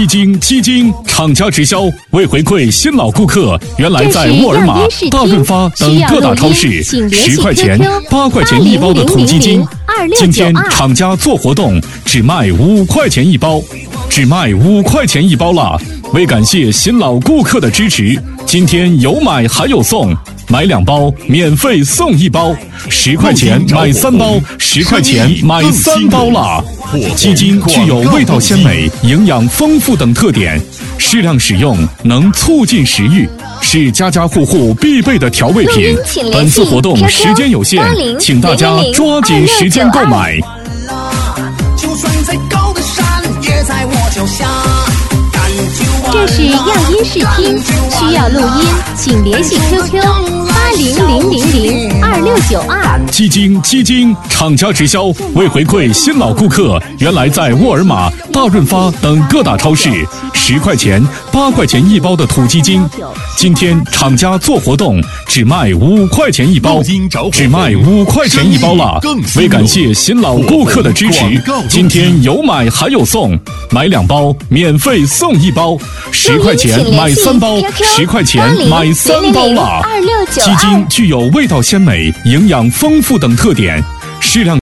鸡精，厂家直销，为回馈新老顾客，原来在沃尔玛、大润发等各大超市10块钱、8块钱一包的土鸡精，今天厂家做活动，只卖5块钱一包，只卖5块钱一包啦！为感谢新老顾客的支持，今天有买还有送。买2包免费送1包，10块钱买3包，10块钱买3包啦！鸡精具有味道鲜美、营养丰富等特点，适量使用能促进食欲，是家家户户必备的调味品。本次活动时间有限，请大家抓紧时间购买。 就算再高的山也在我脚下。 这是样音视听，需要录音，请联系 QQ8000026992。 鸡精，厂家直销，为回馈新老顾客，原来在沃尔玛、大润发等各大超市10块钱、8块钱一包的土鸡精，今天厂家做活动，只卖5块钱一包，只卖5块钱一包啦！为感谢新老顾客的支持，今天有买还有送，买2包免费送1包，10块钱买3包，10块钱买3包啦！鸡精具有味道鲜美、营养丰富等特点，适量